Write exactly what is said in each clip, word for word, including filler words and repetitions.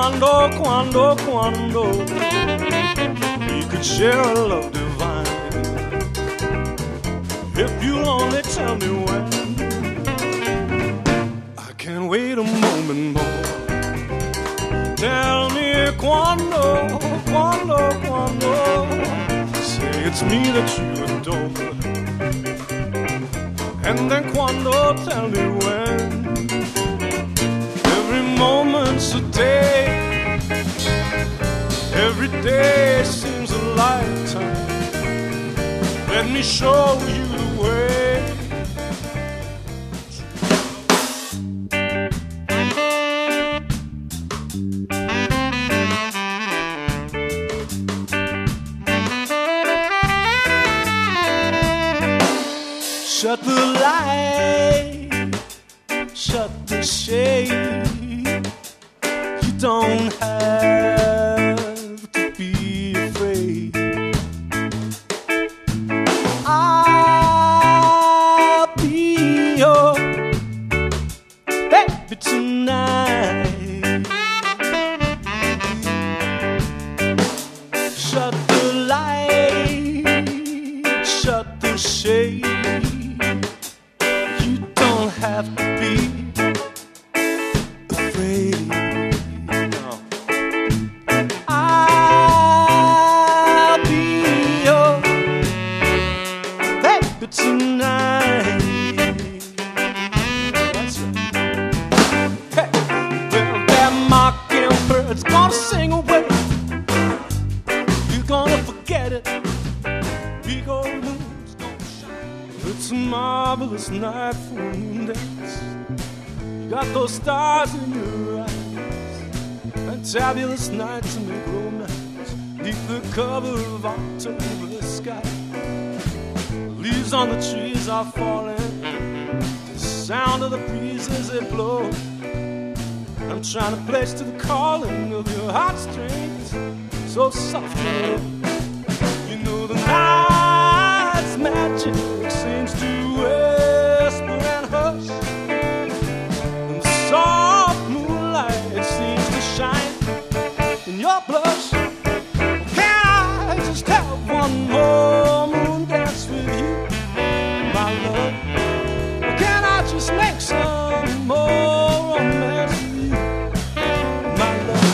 quando, quando, quando we could share a love divine. If you'll only tell me when, I can't wait a moment more. Tell me quando, quando, quando, say it's me that you adore. And then quando, tell me when. Every moment's a day, every day seems a lifetime. Let me show you the way. Shut the light, shut the shade. You don't have to be afraid. I'll be your baby tonight. Shut the light, shut the shade. You don't have to be afraid. No. I'll be your baby tonight. That's right. Hey, well, that mockingbird's gonna sing away. You're gonna forget it. Big old moon's gonna shine. It's a marvelous night for a moon dance. You got those stars in your eyes. Fantabulous night to make romance. Deep the cover of October sky. Leaves on the trees are falling. The sound of the breeze as they blow. I'm trying to place to the calling of your heartstrings. So softly, you know the night's magic seems to whisper and hush. And the soft moonlight seems to shine in your blush. Can I just have one more moon dance with you, my love? Or can I just make some more romance with you, my love?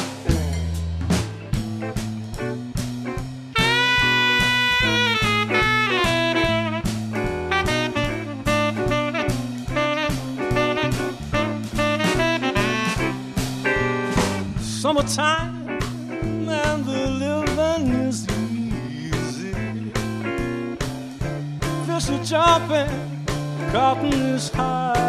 Summertime and the living is easy. Fish are jumping, cotton is high.